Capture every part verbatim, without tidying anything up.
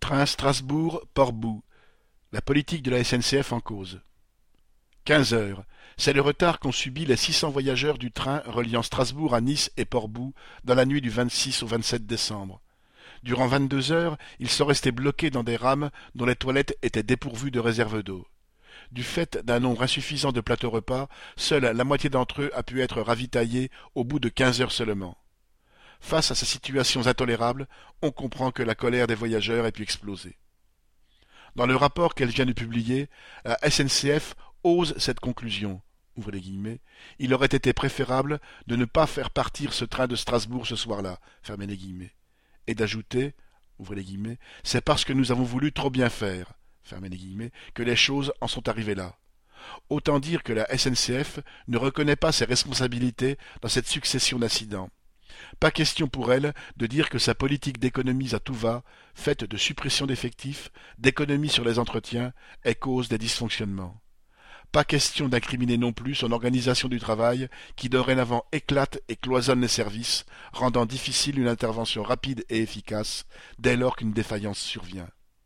Train Strasbourg-Portbou. La politique de la S N C F en cause. Quinze heures. C'est le retard qu'ont subi les six cents voyageurs du train reliant Strasbourg à Nice et Portbou dans la nuit du vingt-six au vingt-sept décembre. Durant vingt-deux heures, ils sont restés bloqués dans des rames dont les toilettes étaient dépourvues de réserve d'eau. Du fait d'un nombre insuffisant de plateaux repas, seule la moitié d'entre eux a pu être ravitaillée au bout de quinze heures seulement. Face à ces situations intolérables, on comprend que la colère des voyageurs ait pu exploser. Dans le rapport qu'elle vient de publier, la S N C F ose cette conclusion. Ouvrez les guillemets. Il aurait été préférable de ne pas faire partir ce train de Strasbourg ce soir-là. Fermez les guillemets. Et d'ajouter, ouvrez les guillemets, c'est parce que nous avons voulu trop bien faire, fermez les guillemets, que les choses en sont arrivées là. Autant dire que la S N C F ne reconnaît pas ses responsabilités dans cette succession d'incidents. Pas question pour elle de dire que sa politique d'économies à tout va, faite de suppression d'effectifs, d'économies sur les entretiens, est cause des dysfonctionnements. Pas question d'incriminer non plus son organisation du travail qui dorénavant éclate et cloisonne les services, rendant difficile une intervention rapide et efficace dès lors qu'une défaillance survient.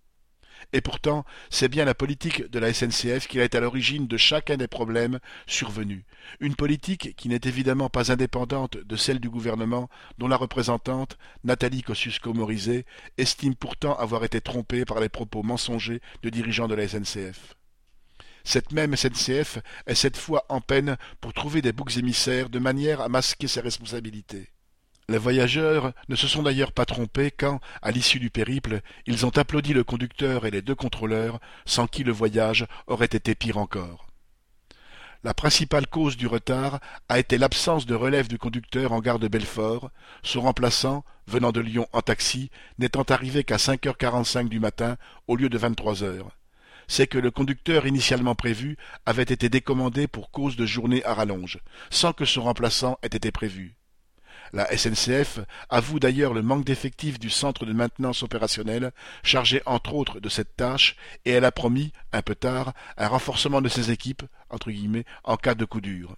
Et pourtant, c'est bien la politique de la S N C F qui est à l'origine de chacun des problèmes survenus. Une politique qui n'est évidemment pas indépendante de celle du gouvernement, dont la représentante, Nathalie Kosciusko-Morizet, estime pourtant avoir été trompée par les propos mensongers de dirigeants de la S N C F. Cette même S N C F est cette fois en peine pour trouver des boucs émissaires de manière à masquer ses responsabilités. Les voyageurs ne se sont d'ailleurs pas trompés quand, à l'issue du périple, ils ont applaudi le conducteur et les deux contrôleurs, sans qui le voyage aurait été pire encore. La principale cause du retard a été l'absence de relève du conducteur en gare de Belfort, son remplaçant, venant de Lyon en taxi, n'étant arrivé qu'à cinq heures quarante-cinq du matin au lieu de vingt-trois heures. C'est que le conducteur initialement prévu avait été décommandé pour cause de journée à rallonge, sans que son remplaçant ait été prévu. La S N C F avoue d'ailleurs le manque d'effectifs du centre de maintenance opérationnelle, chargé entre autres de cette tâche, et elle a promis, un peu tard, un renforcement de ses équipes, entre guillemets, en cas de coup dur.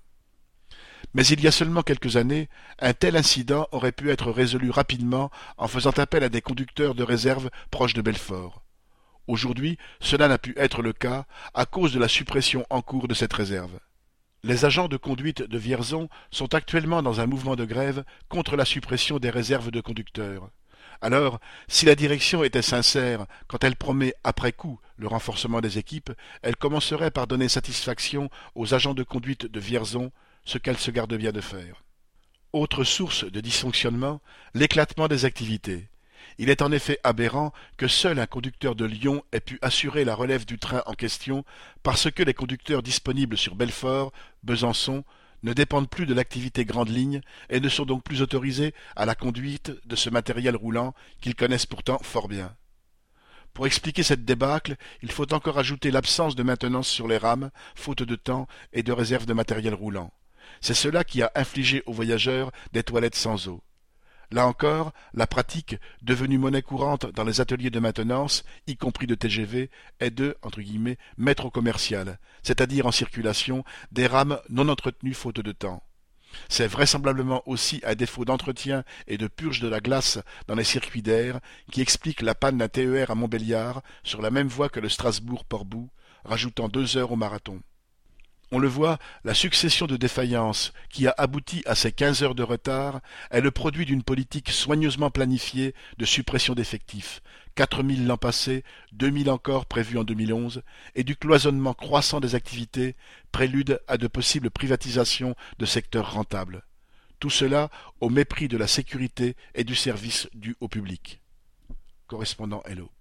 Mais il y a seulement quelques années, un tel incident aurait pu être résolu rapidement en faisant appel à des conducteurs de réserve proches de Belfort. Aujourd'hui, cela n'a pu être le cas à cause de la suppression en cours de cette réserve. Les agents de conduite de Vierzon sont actuellement dans un mouvement de grève contre la suppression des réserves de conducteurs. Alors, si la direction était sincère quand elle promet après coup le renforcement des équipes, elle commencerait par donner satisfaction aux agents de conduite de Vierzon, ce qu'elle se garde bien de faire. Autre source de dysfonctionnement, l'éclatement des activités. Il est en effet aberrant que seul un conducteur de Lyon ait pu assurer la relève du train en question parce que les conducteurs disponibles sur Belfort, Besançon, ne dépendent plus de l'activité grande ligne et ne sont donc plus autorisés à la conduite de ce matériel roulant qu'ils connaissent pourtant fort bien. Pour expliquer cette débâcle, il faut encore ajouter l'absence de maintenance sur les rames, faute de temps et de réserve de matériel roulant. C'est cela qui a infligé aux voyageurs des toilettes sans eau. Là encore, la pratique, devenue monnaie courante dans les ateliers de maintenance, y compris de T G V, est de, entre guillemets, mettre au commercial, c'est-à-dire en circulation, des rames non entretenues faute de temps. C'est vraisemblablement aussi un défaut d'entretien et de purge de la glace dans les circuits d'air qui explique la panne d'un T E R à Montbéliard sur la même voie que le Strasbourg-Portbou, rajoutant deux heures au marathon. On le voit, la succession de défaillances qui a abouti à ces quinze heures de retard est le produit d'une politique soigneusement planifiée de suppression d'effectifs, quatre mille l'an passé, deux mille encore prévus en deux mille onze, et du cloisonnement croissant des activités, prélude à de possibles privatisations de secteurs rentables. Tout cela au mépris de la sécurité et du service dû au public. Correspondant Hello.